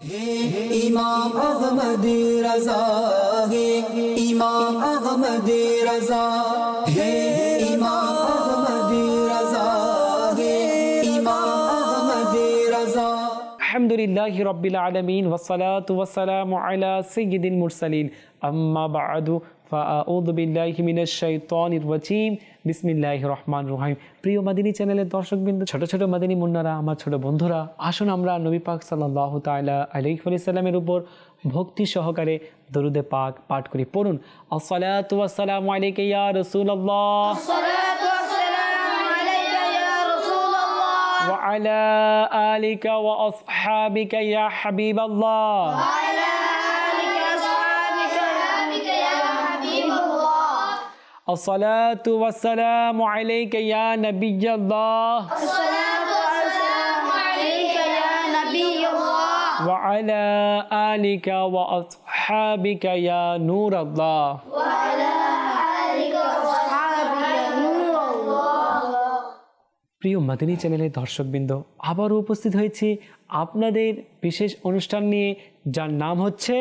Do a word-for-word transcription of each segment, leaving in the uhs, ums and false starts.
इमाम अहमद रज़ा है, इमाम अहमद रज़ा है, इमाम अहमद रज़ा है, इमाम अहमद रज़ा। अल्हम्दुलिल्लाहि रब्बिल आलमीन वस्सलातु वस्सलामु अला सय्यिदिल मुरसलीन अम्मा बाअदु ফাআউযু বিল্লাহি মিনাশ শাইতানির রাজিম বিসমিল্লাহির রহমানির রহিম। প্রিয় মাদিনী চ্যানেলের দর্শকবৃন্দ, ছোট ছোট মাদিনী মুন্নারা, আমার ছোট বন্ধুরা, আসুন আমরা নবী পাক সাল্লাল্লাহু তাআলা আলাইহি ওয়াসাল্লামের উপর ভক্তি সহকারে দরুদে পাক পাঠ করি। পড়ুন, আসসালাতু ওয়াসসালামু আলাইকা ইয়া রাসূলুল্লাহ, আসসালাতু ওয়াসসালামু আলাইকা ইয়া রাসূলুল্লাহ, ওয়া আলা আলিকা ওয়া আসহাবিকা ইয়া হাবিবাল্লাহ, ওয়া আলা আলিকা ওয়া আসহাবিকা ইয়া হাবিবাল্লাহ, আসসালাতু ওয়াসসালামু আলাইকা ইয়া নাবিয়্যাল্লাহ, আসসালাতু ওয়াসসালামু আলাইকা ইয়া নাবিয়্যাল্লাহ, ওয়া আলা আলিকা ওয়া আসহাবিকা ইয়া নূরাল্লাহ। ওয়া আলা আলিকা ওয়া আসহাবিকা ইয়া নূরাল্লাহ। প্রিয় মাদিনী চ্যানেলের দর্শকবৃন্দ, আবারও উপস্থিত হয়েছি আপনাদের বিশেষ অনুষ্ঠান নিয়ে, যার নাম হচ্ছে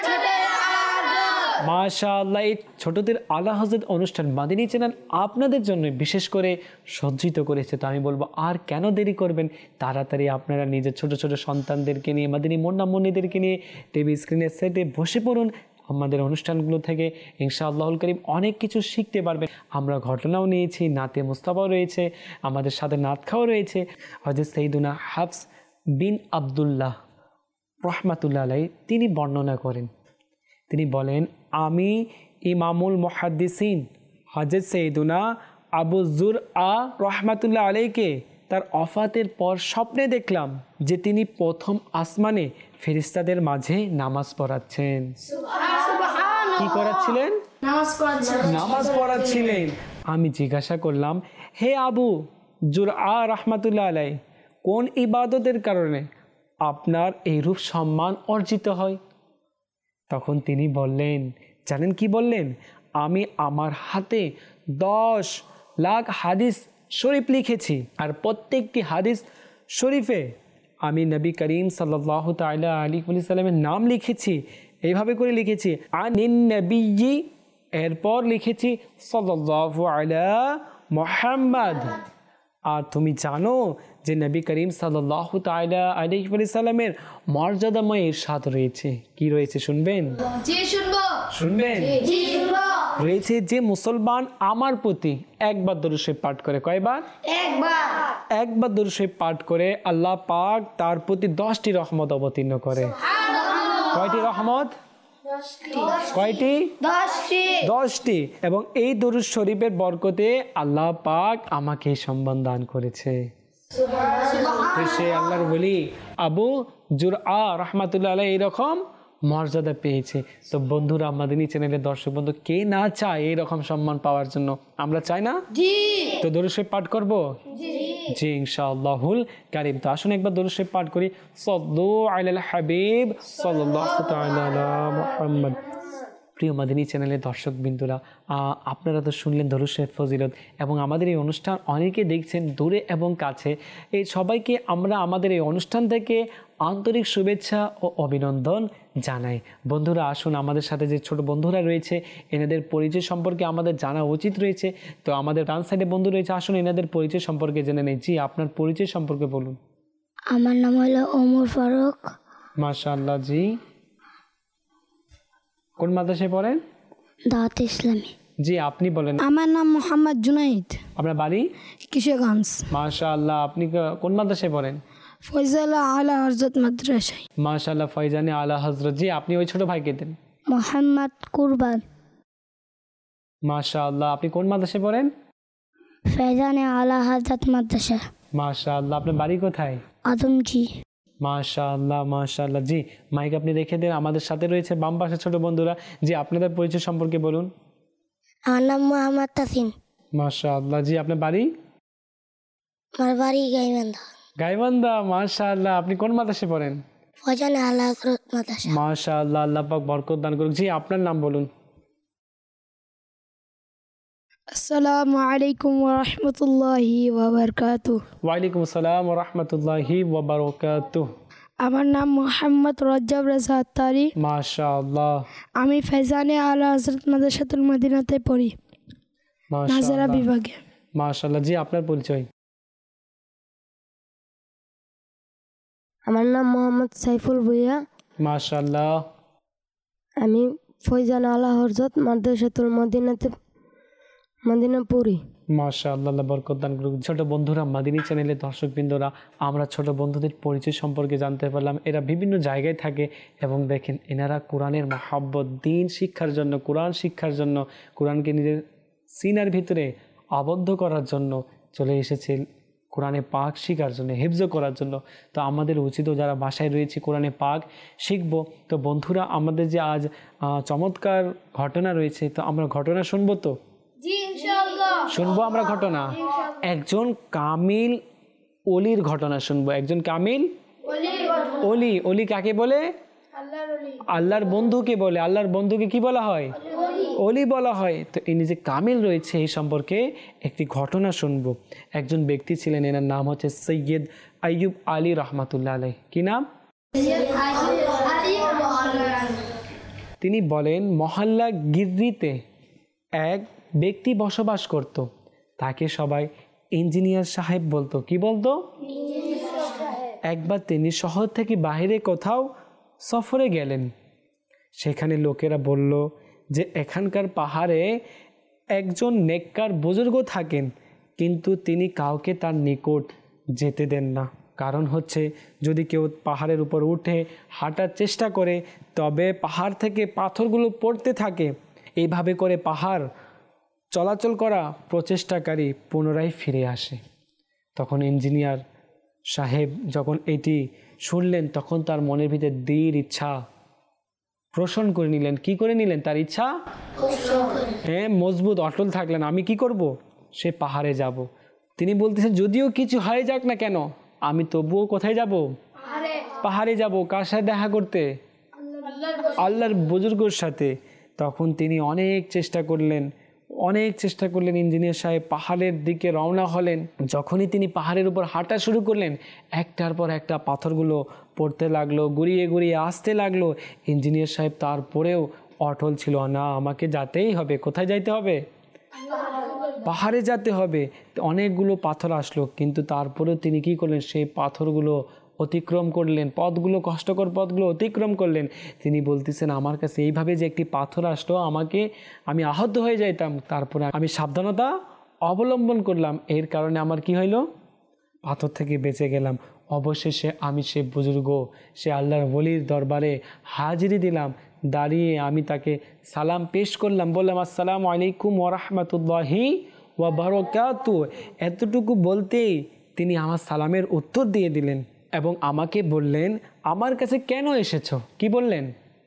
মাশাআল্লাহ। এই ছোটদের আলা হযরত অনুষ্ঠান মাদিনী চ্যানেল আপনাদের জন্য বিশেষ করে সজ্জিত করেছে। তো আমি বলবো, আর কেন দেরি করবেন, তাড়াতাড়ি আপনারা নিজের ছোট ছোট সন্তানদেরকে নিয়ে, মাদিনী মুন্না মুন্নিদেরকে নিয়ে টিভি স্ক্রিনের সেটে বসে পড়ুন। আমাদের অনুষ্ঠানগুলো থেকে ইনশাআল্লাহুল কারীম অনেক কিছু শিখতে পারবেন। আমরা ঘটনাও নিয়েছি, নাতে মুস্তাফাও রয়েছে, আমাদের সাথে নাত খাওয়া রয়েছে। হযরত সাইয়্যিদুনা হাফস বিন আব্দুল্লাহ রাহমাতুল্লাহ আলাইহি তিনি বর্ণনা করেন, তিনি বলেন, আমি ইমামুল মুহাদ্দিসিন হযরত সাইয়্যিদুনা আবু যুরআ রাহমাতুল্লাহ আলাইহিকে তার ওফাতের পর স্বপ্নে দেখলাম যে তিনি প্রথম আসমানে ফেরেশতাদের মাঝে নামাজ পড়াচ্ছেন। সুবহানাল্লাহ। কি করাচ্ছিলেন? নামাজ পড়াচ্ছিলেন। নামাজ পড়াচ্ছিলেন। আমি জিজ্ঞাসা করলাম, হে আবু যুরআ রাহমাতুল্লাহ আলাইহি, কোন ইবাদতের কারণে আপনার এইরূপ সম্মান অর্জিত হয়? তখন তিনি বললেন, জানেন কি বললেন? আমি আমার হাতে দশ লাখ হাদিস শরীফ লিখেছি, আর প্রত্যেকটি হাদিস শরীফে আমি নবী করিম সাল্লাল্লাহু তাআলা আলাইহি ওয়াসাল্লামের নাম লিখেছি। এইভাবে করে লিখেছি আনিন নবিয়্যি, এরপর লিখেছি সাল্লাল্লাহু আলা মুহাম্মদ। আর তুমি জানো যে নবী করিম সাল্লাল্লাহু তাআলা আলাইহি ওয়াসাল্লামের মর্যাদাময় ইরশাদ রয়েছে। কি রয়েছে শুনবেন? জি শুনবো। শুনবেন? জি শুনবো। রয়েছে যে মুসলমান আমার প্রতি একবার দরুদ শরীফ পাঠ করে, কয়বার? একবার। একবার দরুদ শরীফ পাঠ করে আল্লাহ পাক তার প্রতি দশটি রহমত অবতীর্ণ করে। কয়টি রহমত? কয়টি? দশটি। দশটি। এবং এই দরুদ শরীফের বরকতে আল্লাহ পাক আমাকে সম্মান দান করেছে। সে আল্লাহর ওলি আবু যুরআ রাহমাতুল্লাহ আলাইহি এরকম মর্যাদা পেয়েছে। তো বন্ধুরা, মাদিনী চ্যানেলের দর্শক বন্ধু, কে না চায় এইরকম সম্মান পাওয়ার জন্য? আমরা চাই না? জি। তো দরুদ শরীফ পাঠ করব? জি। জি ইনশাআল্লাহুল কারীম। তো আসুন একবার দরুদ শরীফ পাঠ করি। সাল্লু আলাল হাবিব সাল্লাল্লাহু তাআলা আলা মুহাম্মদ। প্রিয় মাদিনী চ্যানেলের দর্শক বিন্দুরা, আপনারা তো শুনলেন দরুদ শরীফ ফজিলত, এবং আমাদের এই অনুষ্ঠান অনেকে দেখছেন দূরে এবং কাছে। এই সবাইকে আমরা আমাদের এই অনুষ্ঠান থেকে আন্তরিক শুভেচ্ছা ও অভিনন্দন জানাই। বন্ধুরা, আসুন আমাদের সাথে যে ছোট বন্ধুরা রয়েছে, এনাদের পরিচয় সম্পর্কে আমাদের জানা উচিত রয়েছে। তো আমাদের ডান সাইডে বন্ধু রয়েছে, আসুন এনাদের পরিচয় সম্পর্কে জেনে নেই। জি, আপনার পরিচয় সম্পর্কে বলুন। আমার নাম হলো ওমর ফারুক। মাশাআল্লাহ। জি, কোন মাদ্রাসায় পড়েন? দাওয়াত ইসলামী। জি, আপনি বলেন। আমার নাম মোহাম্মদ জুনাইদ। আপনার বাড়ি? কিশোরগঞ্জ। মাশাআল্লাহ। আপনি কোন মাদ্রাসায় পড়েন? ফয়জালা আলা হযরত মাদ্রাসায়। মাশাআল্লাহ, ফয়জানে আলা হযরত। জি, আপনি ওই ছোট ভাইকে দেন। মোহাম্মদ কুরবান। মাশাআল্লাহ। আপনি কোন মাদ্রাসায় পড়েন? ফয়জানে আলা হযরত মাদ্রাসা। মাশাআল্লাহ। আপনার বাড়ি কোথায়? আদমজি। মাশাআল্লাহ মাশাআল্লাহ। জি, মাইক আপনি রেখে দেন। আমাদের সাথে রয়েছে বাম পাশে ছোট বন্ধুরা। জি, আপনাদের পরিচয় সম্পর্কে বলুন। আমার নাম মোহাম্মদ তাসিম। মাশাআল্লাহ। জি, আপনার বাড়ি? আমার বাড়ি গাইবান্ধা। গাইবান্ধা। মাশাআল্লাহ। আপনি কোন মাদ্রাসায় পড়েন? ফয়জানে আলা হযরত মাদ্রাসা। মাশাআল্লাহ, আল্লাহ পাক বরকত দান করুক। জি, আপনার নাম বলুন। আসসালামু আলাইকুম ওয়া রাহমাতুল্লাহি ওয়া বারাকাতুহু। ওয়া আলাইকুম আসসালাম ওয়া রাহমাতুল্লাহি ওয়া বারাকাতুহু। আমার নাম মোহাম্মদ রজ্জাব রেজা আত্তারি। মাশাআল্লাহ, আমি ফেজানে আলা হযরত মাদ্রাসাতুল মদিনাতে পড়ি, নাজারা মাশাআল্লাহ, বিভাগে। মাশাআল্লাহ। জি, আপনার পরিচয়? আমার নাম মোহাম্মদ সাইফুল ভুইয়া। মাশাআল্লাহ, আমি ফৈজান আলা হযরত মাদ্রাসাতুল মদিনাতে মদিনা পড়ি। মাশাআল্লাহ, আল্লাহ বরকত দান করুক। ছোট বন্ধুরা, মাদিনী চ্যানেলের দর্শকবৃন্দরা, আমরা ছোট বন্ধুদের পরিচয় সম্পর্কে জানতে পারলাম। এরা বিভিন্ন জায়গায় থাকে এবং দেখেন এনারা কোরআনের মহব্বত, দ্বীন শিক্ষার জন্য, কোরআন শিক্ষার জন্য, কোরআনকে নিজের সিনার ভিতরে আবদ্ধ করার জন্য চলে এসেছে, কোরআনে পাক শিখার জন্য, হিফজ করার জন্য। তো আমাদের উচিত যারা বাসায় রয়েছে কোরআনে পাক শিখবো। তো বন্ধুরা, আমাদের যে আজ আহ, চমৎকার ঘটনা রয়েছে, তো আমরা ঘটনা শুনবো। তো শুনবো আমরা ঘটনা, একজন কামিল অলির ঘটনা শুনবো। একজন কামিল অলি। অলি কাকে বলে? আল্লাহর বন্ধুকে বলে। আল্লাহর বন্ধুকে কি বলা হয়? অলি বলা হয়। তো ইনি যে কামিল রয়েছে এই সম্পর্কে একটি ঘটনা শুনবো। একজন ব্যক্তি ছিলেন, এনার নাম হচ্ছে সৈয়দ আইয়ুব আলী রহমাতুল্লাহ আলাইহ। কি নাম? তিনি বলেন, মহল্লা গির্রিতে এক ব্যক্তি বসবাস করত। তাকে সবাই ইঞ্জিনিয়ার সাহেব বলতো। কি বলতো? একবার তিনি শহর থেকে বাইরে কোথাও সফরে গেলেন। সেখানে লোকেরা বলল যে এখানকার পাহাড়ে একজন নেককার বুজুর্গ থাকেন, কিন্তু তিনি কাউকে তার নিকট যেতে দেন না। কারণ হচ্ছে যদি কেউ পাহাড়ের উপর উঠে হাঁটার চেষ্টা করে তবে পাহাড় থেকে পাথরগুলো পড়তে থাকে। এইভাবে করে পাহাড় চলাচল করা প্রচেষ্টাকারী পুনরায় ফিরে আসে। তখন ইঞ্জিনিয়ার সাহেব যখন এটি শুনলেন তখন তার মনের ভিতরে দৃঢ় ইচ্ছা পোষণ করে নিলেন। কি করে নিলেন? তার ইচ্ছা হ্যাঁ মজবুত অটল থাকলেন। আমি কি করব? সে পাহাড়ে যাব। তিনি বলতেছেন যদিও কিছু হয়ে যাক না কেন, আমি তবুও কোথায় যাব? পাহাড়ে যাব। কার সাথে দেখা করতে? আল্লাহর বুজুর্গের সাথে। তখন তিনি অনেক চেষ্টা করলেন, অনেক চেষ্টা করলেন। ইঞ্জিনিয়ার সাহেব পাহাড়ের দিকে রওনা হলেন। যখনই তিনি পাহাড়ের উপর হাঁটা শুরু করলেন, একটার পর একটা পাথরগুলো পড়তে লাগলো, গুড়িয়ে গুড়িয়ে আসতে লাগলো। ইঞ্জিনিয়ার সাহেব তারপরেও অটল ছিল না, আমাকে যেতেই হবে। কোথায় যাইতে হবে? পাহাড়ে যেতে হবে। অনেকগুলো পাথর আসলো, কিন্তু তারপরেও তিনি কি করলেন? সেই পাথরগুলো অতিক্রম করলেন, পথগুলো কষ্টকর পথগুলো অতিক্রম করলেন। তিনি বলতেছেন আমার কাছে এইভাবে যে একটি পাথর আসলো, আমাকে আমি আহত হয়ে যাইতাম, তারপরে আমি সাবধানতা অবলম্বন করলাম, এর কারণে আমার কি হইল? পাথর থেকে বেঁচে গেলাম। অবশেষে আমি সে বুজুর্গ, সে আল্লাহর ওলির দরবারে হাজিরি দিলাম। দাঁড়িয়ে আমি তাকে সালাম পেশ করলাম, বললাম আসসালামু আলাইকুম ওয়া রাহমাতুল্লাহি ওয়া বারাকাতুহু। এতটুকু বলতেই তিনি আমার সালামের উত্তর দিয়ে দিলেন এবং আমাকে বললেন আমার কাছে কেন এসেছো? কি বললেন?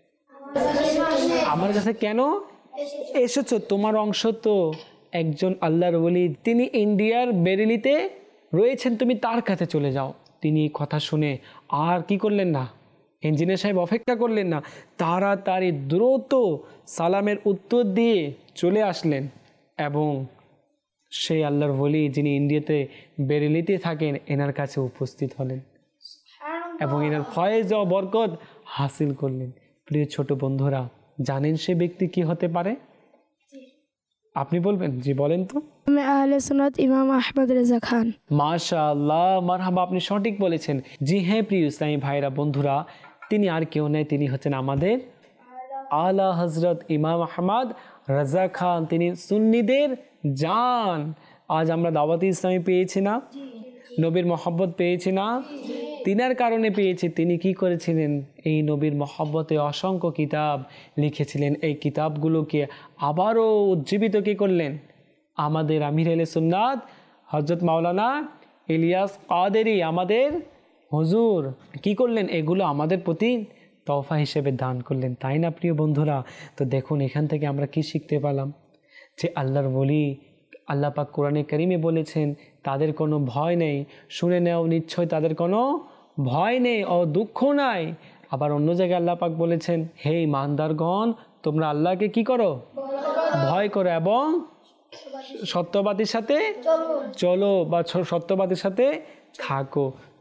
আমার কাছে কেন এসেছো? তোমার অংশ তো একজন আল্লাহর ওলি, তিনি ইন্ডিয়ার বেরেলিতে রয়েছেন, তুমি তার কাছে চলে যাও। তিনি কথা শুনে আর কি করলেন না, ইঞ্জিনিয়ার সাহেব অপেক্ষা করলেন না, তাড়াতাড়ি দ্রুত সালামের উত্তর দিয়ে চলে আসলেন এবং সেই আল্লাহর ওলি যিনি ইন্ডিয়াতে বেরেলিতে থাকেন এনার কাছে উপস্থিত হলেন এবং এনার ফয়েজ ও বরকত হাসিল করলেন। প্রিয় ছোট বন্ধুরা, জানেন সে ব্যক্তি কি হতে পারে? আপনি বলবেন? জি বলেন তো। আমি আহলে সুন্নাত ইমাম আহমদ রেজা খান। মাশাআল্লাহ, মারহাবা, আপনি সঠিক বলেছেন। জি হ্যাঁ প্রিয় ইসলামী ভাইরা বন্ধুরা, তিনি আর কেউ নেই, তিনি হচ্ছেন আমাদের আলা হজরত ইমাম আহমদ রাজা খান। তিনি সুন্নিদের জান। আজ আমরা দাওয়াতে ইসলামী পেয়েছি না, নবীর মহব্বত পেয়েছি না, তিনার কারণে পেয়েছি। তিনি কি করেছিলেন? এই নবীর মহব্বতে অসংখ্য কিতাব লিখেছিলেন। এই কিতাবগুলোকে আবারও উজ্জীবিত কে করলেন? আমাদের আমির আহলে সুন্নাত হযরত মাওলানা ইলিয়াস কাদেরী, আমাদের হুজুর কি করলেন? এগুলো আমাদের প্রতি তওফা হিসেবে দান করলেন, তাই না প্রিয় বন্ধুরা? তো দেখুন এখান থেকে আমরা কি শিখতে পেলাম? যে আল্লাহর ওলি, আল্লাহ পাক কোরআনে কারিমে বলেছেন তাদের কোনো ভয় নেই। শুনে নেও, নিশ্চয় তাদের কোনো ভয় নেই ও দুঃখ নাই। আবার অন্য জায়গায় আল্লাহ পাক বলেছেন, হে ইমানদারগণ, তোমরা আল্লাহকে কি করো? ভয় করো এবং সত্যবাদীর সাথে চলো বা সত্যবাদীর সাথে থাকো।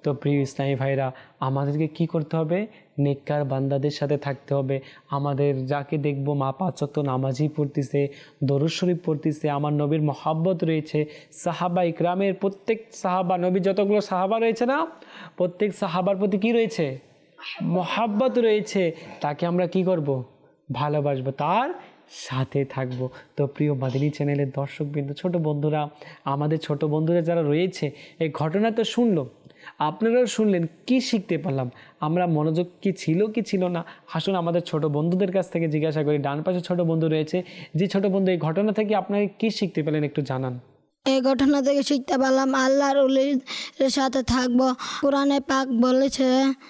তো প্রিয় ইসলামী ভাইরা, আমাদেরকে কি করতে হবে? নেককার বান্দাদের সাথে থাকতে হবে। আমাদের যাকে দেখবো মা পাঁচ ওয়াক্ত নামাজই পড়তেছে, দরুদ শরীফ পড়তেছে, আমার নবীর মহাব্বত রয়েছে, সাহাবা ইকরামের প্রত্যেক সাহাবা, নবী যতগুলো সাহাবা রয়েছে না, প্রত্যেক সাহাবার প্রতি কি রয়েছে? মহাব্বত রয়েছে। তাকে আমরা কি করব? ভালোবাসবো, তার সাথে থাকবো। তো প্রিয় মাদিনী চ্যানেলের দর্শকবৃন্দ, ছোট বন্ধুরা, আমাদের ছোট বন্ধুরা যারা রয়েছে, এই ঘটনা তো শুনলো, আপনারাও শুনলেন, কি শিখতে পারলাম আমরা? মনোযোগ কি ছিল কি ছিল না? আসুন আমাদের ছোট বন্ধুদের কাছ থেকে জিজ্ঞাসা করি। ডান পাশে ছোট বন্ধু রয়েছে, যে ছোট বন্ধু, এই ঘটনা থেকে আপনারা কি শিখতে পেলেন একটু জানান। এই ঘটনা থেকে শিখতে পারলাম আল্লাহর ওলির সাথে থাকবো। কোরআনে পাক বলেছে,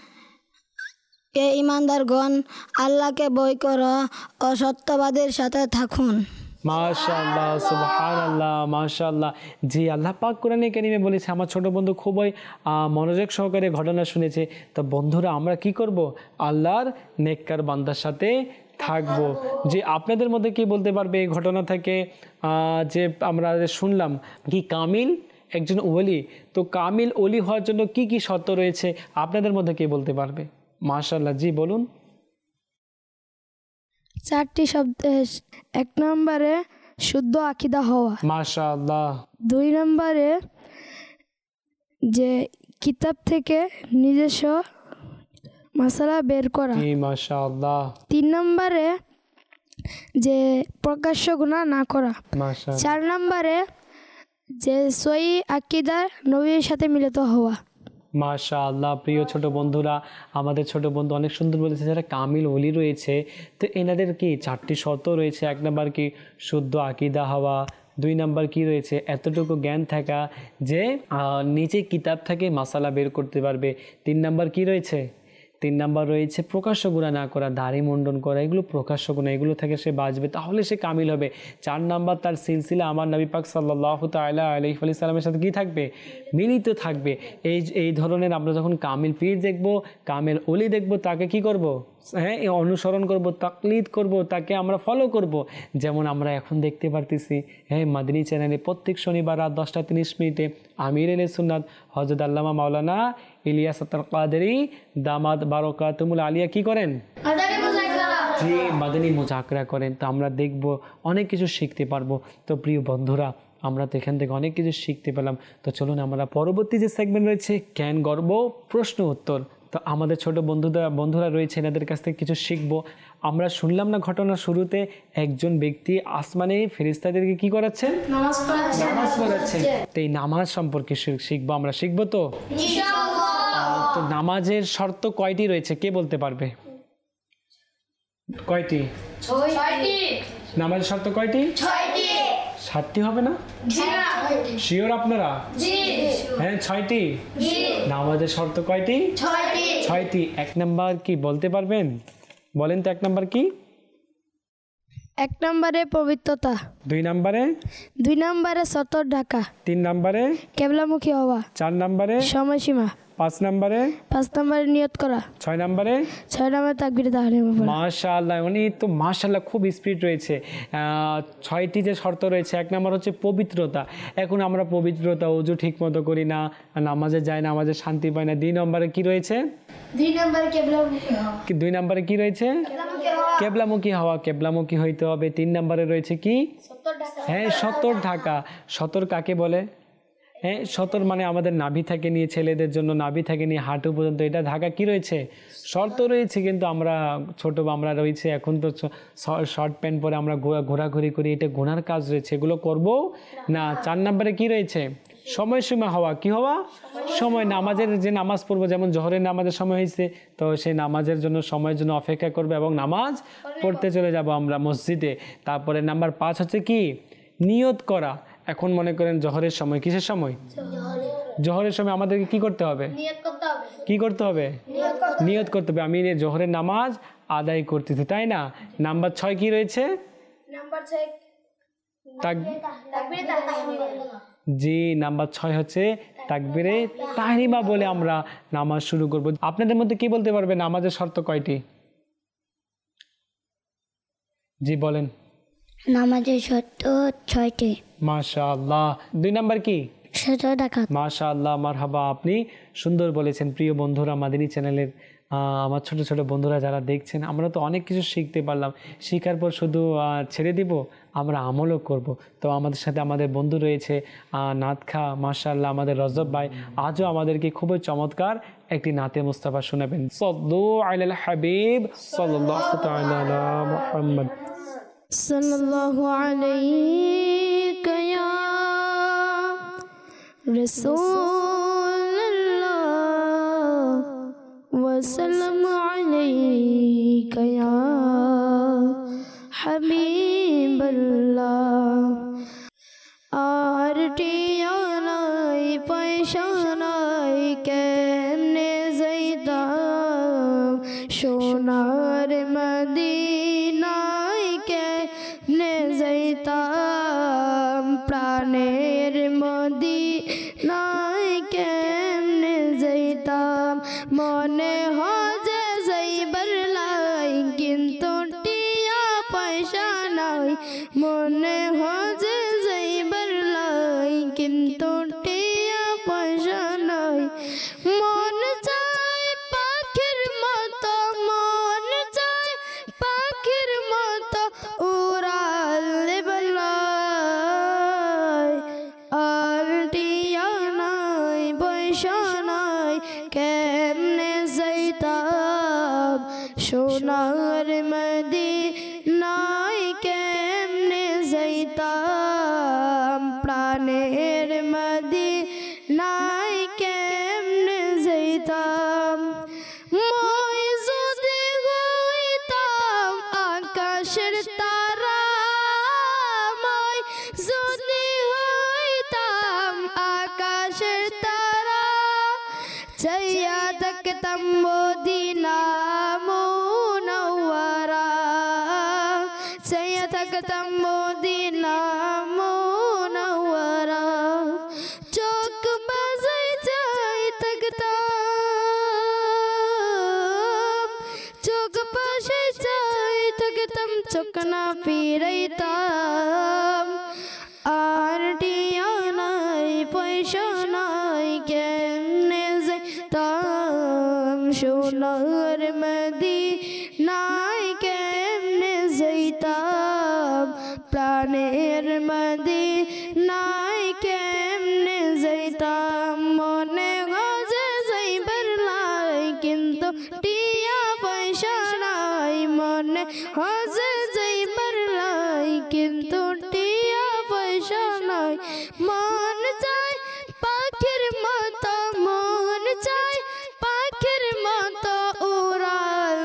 এ ইমানদারগণ আল্লাহকে ভয় করো ও সত্যবাদীর সাথে থাকুন। মাশাআল্লাহ, সুবহানাল্লাহ, মাশাআল্লাহ। জি, আল্লাহ পাক কোরআনে কারিমে বলেছে। আমার ছোট বন্ধু খুবই মনোযোগ সহকারে ঘটনা শুনেছে। তো বন্ধুরা, আমরা কি করব? আল্লাহর নেককার বান্দার সাথে থাকবো। যে আপনাদের মধ্যে কি বলতে পারবে এই ঘটনা থেকে যে আমরা শুনলাম, কি কামিল একজন ওলি? তো কামিল ওলি হওয়ার জন্য কি কি শর্ত রয়েছে আপনাদের মধ্যে কে বলতে পারবে? মাশাআল্লাহ, জি বলুন। চারটি শব্দ। এক নম্বরে শুদ্ধ আকীদা হওয়া, মাশাআল্লাহ। দুই নম্বরে যে কিতাব থেকে নিজস্ব মাসালা বের করা, জি মাশাআল্লাহ। তিন নম্বরে যে প্রকাশ্য গুনাহ না করা, মাশাআল্লাহ। চার নম্বরে যে সহি আকীদা নবীর সাথে মিলিত হওয়া। মাশাআল্লাহ। প্রিয় ছোট বন্ধুরা, আমাদের ছোট বন্ধু অনেক সুন্দর বলেছে, যারা কামিল ওলি রয়েছে, তো এনাদের কি চারটি শর্ত রয়েছে। এক নম্বর কি? শুদ্ধ আকীদা হওয়া। দুই নাম্বার কি রয়েছে? এতটুকু জ্ঞান থাকা যে নিচে কিতাব থেকে মাসালা বের করতে পারবে। তিন নাম্বার কি রয়েছে? তিন নাম্বার রয়েছে প্রকাশ্য গুনাহ না করা, দাড়ি মুন্ডন করা, এগুলো প্রকাশ্য গুনাহ, এগুলো থেকে সে বাঁচবে, তাহলে সে কামিল হবে। চার নাম্বার, তার সিলসিলা আমার নবী পাক সাল্লাল্লাহু তাআলা আলাইহি ওয়া সাল্লামের সাথে কি থাকবে? মিলিত থাকবে। এই এই ধরনের আমরা যখন কামিল পীর দেখব, কামিল ওলি দেখব, তাকে কি করব? হ্যাঁ, অনুসরণ করব, তাকলিদ করব, তাকে আমরা ফলো করব। যেমন আমরা এখন দেখতে পারতেছি, হ্যাঁ, মাদিনী চ্যানেলে প্রত্যেক শনিবার রাত দশটা তিরিশ মিনিটে আমির এলে সুন্নাত হযরত আল্লামা মাওলানা ইলিয়াস আতার কাদেরী দামাদ বারাকাতুল আলিয়া কি করেন? জি, মাদানী মুজাকরা করেন। তো আমরা দেখব, অনেক কিছু শিখতে পারবো। তো প্রিয় বন্ধুরা, আমরা তো এখান থেকে অনেক কিছু শিখতে পেলাম। তো চলুন আমরা পরবর্তী যে সেগমেন্ট রয়েছে, জ্ঞান গর্ব প্রশ্ন উত্তর, তো আমাদের ছোট বন্ধুরা বন্ধুরা রয়েছে, এনাদের কাছ থেকে কিছু শিখবো। আমরা শুনলাম না ঘটনার শুরুতে, একজন ব্যক্তি আসমানে ফেরেশতাদেরকে কি করাচ্ছেন? নামাজ পড়াচ্ছেন। নামাজ পড়াচ্ছেন। তো এই নামাজ সম্পর্কে শিখবো আমরা, শিখবো তো ইনশাআল্লাহ। তো নামাজের শর্ত কয়টি রয়েছে কে বলতে পারবে? কয়টি? ছয়টি। নামাজের শর্ত কয়টি? ছয়টি। সাতটি হবে না? শিওর আপনারা? হ্যাঁ, ছয়টি। নামাজের শর্ত কয়টি? ছয়টি। ছয়টি। এক নাম্বার কি বলতে পারবেন? বলেন তো এক নাম্বার কি? এক নম্বরে পবিত্রতা, দুই নাম্বারে দুই নম্বরে সতর ঢাকা, তিন নাম্বারে কেবলামুখী হওয়া, চার নাম্বারে সময়সীমা, পাঁচ নাম্বারে পাঁচ নম্বরে নিয়ত করা, ছয় নাম্বারে ছয় নম্বরে তাকবীরে তাহরিমা পড়া। মাশাআল্লাহ, উনি তো মাশাআল্লাহ খুব স্পিড রয়েছে। ছয়টি যে শর্ত রয়েছে, এক নাম্বার হচ্ছে পবিত্রতা। এখন আমরা পবিত্রতা ওযু ঠিক মতো করি না, নামাজে যাই না, নামাজে শান্তি পাই না। দুই নম্বরে কি রয়েছে? দুই নম্বরে কেবলামুখী হওয়া। দুই নম্বরে কি রয়েছে? কেবলামুখী হওয়া, কেবলামুখী হইতে হবে। তিন নম্বরে রয়েছে কি? হ্যাঁ, সতর ঢাকা। সতর কাকে বলে? হ্যাঁ, সতর মানে আমাদের নাভি থেকে নিয়ে, ছেলেদের জন্য নাভি থেকে নিয়ে হাঁটু পর্যন্ত, এটা ঢাকা কি রয়েছে? শর্ত রয়েছে। কিন্তু আমরা ছোট আমরা রয়েছে, এখন তো শর্ট প্যান্ট পরে আমরা ঘোরাঘুরি করি, এটা গুনার কাজ রয়েছে, এগুলো করব না। চার নম্বরে কি রয়েছে? সময়সীমা হওয়া। কি হওয়া? সময়। নামাজের যে নামাজ পড়বো, যেমন জোহরের নামাজের সময় হয়েছে, তো সেই নামাজের জন্য সময়ের জন্য অপেক্ষা করবে এবং নামাজ পড়তে চলে যাব আমরা মসজিদে। তারপরে নাম্বার পাঁচ হচ্ছে কি? নিয়ত করা। এখন মনে করেন জোহরের সময়, কিসের সময়? জোহরের সময় আমাদেরকে কি করতে হবে? কি করতে হবে? নিয়ত করতে হবে, আমি জোহরের নামাজ আদায় করতেছি, তাই না? নাম্বার ছয় কি রয়েছে? জি, নাম্বার ছয় হচ্ছে তাকবীরে তাহরিমা বলে আমরা নামাজ শুরু করব। আপনাদের মধ্যে কি বলতে পারবে নামাজের শর্ত কয়টি? জি বলেন। নামাজের শর্ত ছয়টি। মাশাআল্লাহ। দুই নাম্বার কি? সেটা দেখা। মাশাআল্লাহ, মারহাবা, আপনি সুন্দর বলেছেন। প্রিয় বন্ধুরা, মাদিনী চ্যানেলের আমার ছোট ছোট বন্ধুরা যারা দেখছেন, আমরা তো অনেক কিছু শিখতে পারলাম। শিখার পর শুধু ছেড়ে দিব, আমরা আমলও করব। তো আমাদের সাথে আমাদের বন্ধু রয়েছে নাতখা, মাশাআল্লাহ আমাদের রজব ভাই, আজও আমাদেরকে খুবই চমৎকার একটি নাতে মুস্তাফা শোনাবেন। সাল্লু আলাল হাবিব সাল্লাল্লাহু তাআলা আলা মুহাম্মদ সাল্লাল্লাহু আলাইকা ইয়া রাসূলুল্লাহ ওয়া সাল্লামু আলাইকা ইয়া হাবিবাল্লাহ। আর টিয়া নাই পয়সা নাই কেমনে যাইতাম সোনার মদিনায় কেমনে যাইতাম প্রাণের মদিনায় কেমনে যাইতাম মনে হজে যাইবার লাই কিন্তু টিয়া পয়সা নাই মনে হজে যাইবার লাই কিন্তু টিয়া পয়সা নাই মন চায় পাখির মতো মন চায় পাখির মতো উড়াল বেলায় আর টিয়া নাই পয়সা নাই কেমনে যাইতাম সোনার মদিনায় কেমনে যাইতাম প্রাণের মদিনায় কেমনে যাইতাম মই যদি হইতাম আকাশের তারা মই যদি হইতাম আকাশের তারা চাইয়া থাকতাম মদিনা মুনাওয়ারা চাইয়া থাকতাম মদিনা মুনাওয়ারা চোখ বাজাই চাই থাকতাম চোখ পাশে চাই থাকতাম চোখ না ফিরাইতাম আর টিয়া নাই পয়সা নাই কেমনে যাইতাম সোনার মদিনায় কেমনে যাইতাম প্রাণের মদিনায় কেমনে যাইতাম মনে হজে যাইবার লাই কিন্তু টিয়া পয়সা নাই মনে হজে যাইবার লাই কিন্তু টিয়া পয়সা নাই মন চায় পাখির মতো মন চায় পাখির মতো উড়াল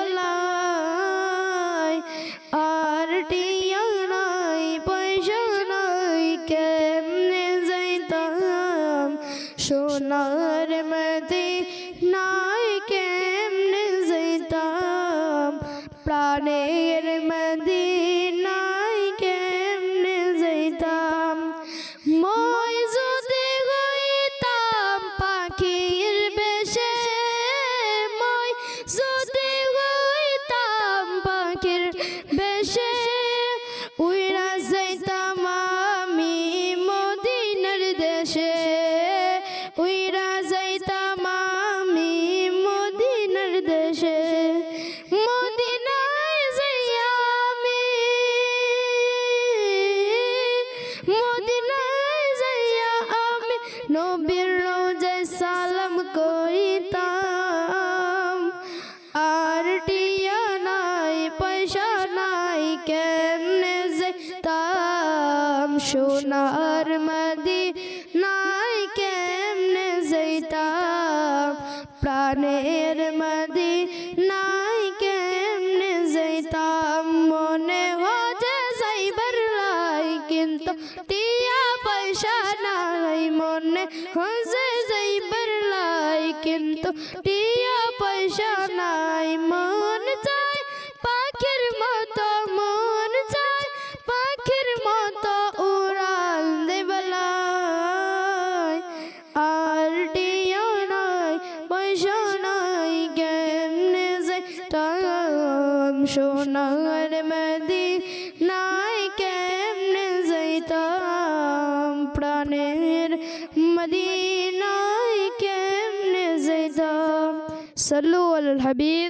বেলায় আর টিয়া নাই পয়সা নাই কেমনে যাইতাম সোনার মদিনায় কেমনে যাইতাম প্রাণের মদিনায় কেমনে যাইতাম মই যদি হইতাম পাখির বেশে মই যদি হইতাম পাখির বেশে উইরা যাইতাম আমি মদিনার দেশে উইরা যাইতাম আমি মদিনার দেশে মদিনায় যাইয়া আমি মদিনায় যাইয়া আমি নবীর রওজায় সালাম করিতাম আর টিয়া নাই পয়সা নাই কেমনে যাইতাম সোনার মদিনায় কেমনে যাইতাম প্রাণের মদিনায় কেমনে যাইতাম মনে হজে যাইবার লাই কিন্তু টিয়া পয়সা নাই মনে হজে যাইবার লাই কিন্তু টিয়া পয়সা নাই মন চায় পাখির মতো মন চায় পাখির মতো উড়াল দেবলায় আর টিয়া নাই পয়সা নাই কেমনে যাইতাম সোনার মদিনায় কেমনে যাইতাম প্রাণের সাল্লু আলাল হাবিব।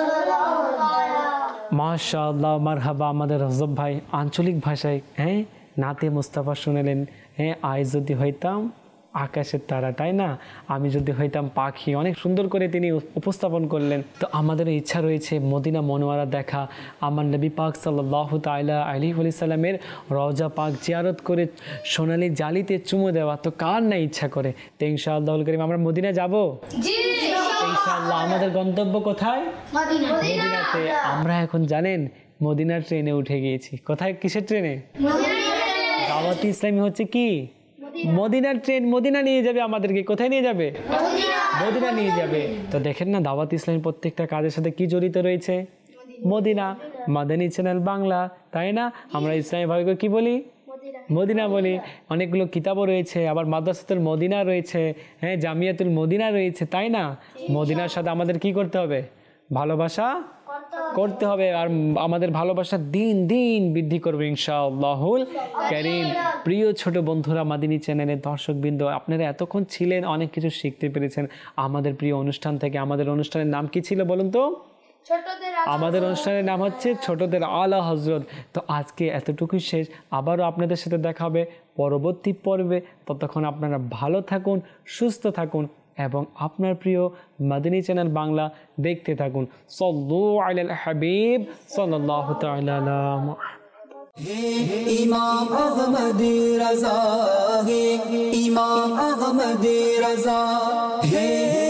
মাশাআল্লাহ, মারহাবা। আমাদের রজব ভাই আঞ্চলিক ভাষায় হ্যাঁ নাতে মুস্তাফা শুনেলেন। হ্যাঁ, আজ যদি হইতাম আকাশের তারা, তাই না, আমি যদি হইতাম পাখি, অনেক সুন্দর করে তিনি উপস্থাপন করলেন। তো আমাদের ইচ্ছা রয়েছে মদিনা মনোয়ারা দেখা, আমার নবী পাক সাল্লাল্লাহু তাআলা আলাইহি ওয়াসাল্লামের রওজা পাক জিয়ারত করে সোনালী জালিতে চুমু দেওয়া। তো কার না ইচ্ছা করে? তো ইনশাআল্লাহুল কারীম আমরা মদিনা যাব ইনশাআল্লাহ। আমাদের গন্তব্য কোথায়? মদিনাতে। আমরা এখন জানেন মদিনার ট্রেনে উঠে গিয়েছি। কোথায়? কিসের ট্রেনে? দাওয়াতি ইসলামী হচ্ছে কি মদিনার ট্রেন। মদিনা নিয়ে যাবে আমাদেরকে। কোথায় নিয়ে যাবে? মদিনা নিয়ে যাবে। তো দেখেন না দাওয়াত ইসলামী প্রত্যেকটা কাজের সাথে কি জড়িত রয়েছে? মদিনা। মাদানী চ্যানেল বাংলা, তাই না? আমরা ইসলামী ভাবে কি বলি? মদিনা বলি। অনেকগুলো কিতাবও রয়েছে, আবার মাদ্রাসাতুল মদিনা রয়েছে, হ্যাঁ জামিয়াতুল মদিনা রয়েছে, তাই না? মদিনার সাথে আমাদের কি করতে হবে? ভালোবাসা করতে হবে। আর আমাদের ভালোবাসা দিন দিন বৃদ্ধি করবে ইনশাআল্লাহুল কারীম। প্রিয় ছোট বন্ধুরা, মাদিনী চ্যানেলের দর্শকবৃন্দ, আপনারা এতক্ষণ ছিলেন, অনেক কিছু শিখতে পেরেছেন আমাদের প্রিয় অনুষ্ঠান থেকে। আমাদের অনুষ্ঠানের নাম কি ছিল বলুন তো? আমাদের অনুষ্ঠানের নাম হচ্ছে ছোটদের আলা হজরত। তো আজকে এতটুকুই শেষ। আবারও আপনাদের সাথে দেখা হবে পরবর্তী পর্বে। ততক্ষণ আপনারা ভালো থাকুন, সুস্থ থাকুন এবং আপনার প্রিয় মাদিনী চ্যানেল বাংলা দেখতে থাকুন। সাল্লু আলাল হাবিব সাল্লাল্লাহু তাআলা আলা মুহাম্মদ। ইমাম আহমদ রাজা হে, ইমাম আহমদ রাজা হে।